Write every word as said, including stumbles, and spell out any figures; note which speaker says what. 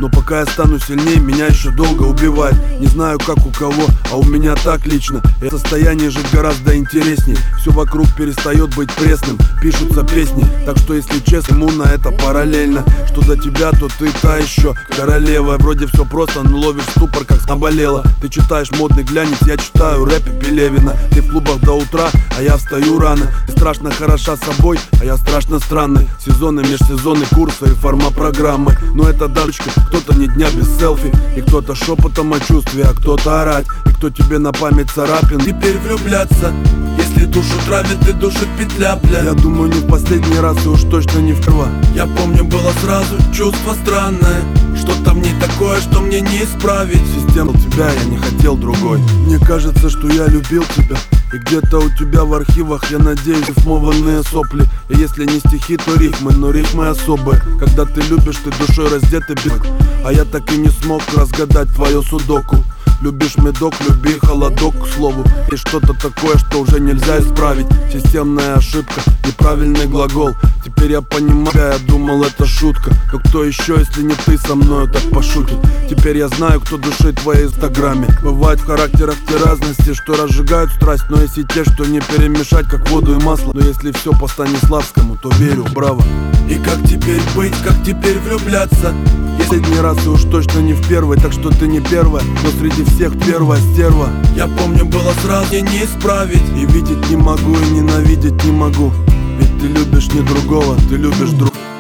Speaker 1: Но пока я стану сильнее, меня еще долго убивает. Не знаю как у кого, а у меня так лично. Это состояние жить гораздо интересней. Все вокруг перестает быть пресным, пишутся песни. Так что если честно, ему на это параллельно. Что за тебя, то ты та еще королева. Вроде все просто, но ловишь ступор, как наболело. Ты читаешь модный глянец, я читаю рэп и Пелевина. Ты в клубах до утра, а я встаю рано. Ты страшно хороша собой, а я страшно странный. Сезоны, межсезонные курсы и форма программы. Но это дальше, кто-то ни дня без селфи. И кто-то шепотом о чувстве, а кто-то орать. И кто тебе на память царапин. Теперь влюбляться, если душу травит и душит петля, бля. Я думаю, не в последний раз и уж точно не в первый. Я помню, было сразу чувство странное. Что-то в ней такое, что мне не исправить. Система тебя, я не хотел другой. Мне кажется, что я любил тебя. И где-то у тебя в архивах, я надеюсь, рифмованные сопли. И если не стихи, то рифмы, но рифмы особые. Когда ты любишь, ты душой раздетый бит. А я так и не смог разгадать твое судоку. Любишь медок, люби холодок, к слову. И что-то такое, что уже нельзя исправить. Системная ошибка, неправильный глагол. Теперь я понимаю, я думал это шутка. Но кто еще, если не ты со мною так пошутит? Теперь я знаю, кто душит в твоей инстаграме. Бывает в характерах те разности, что разжигают страсть. Но есть и те, что не перемешать, как воду и масло. Но если все по Станиславскому, то верю, браво. И как теперь быть, как теперь влюбляться? Последний раз и уж точно не в первый, так что ты не первая, но среди всех первая стерва. Я помню, было сразу, мне не исправить. И видеть не могу, и ненавидеть не могу. Ведь ты любишь не другого, ты любишь друг.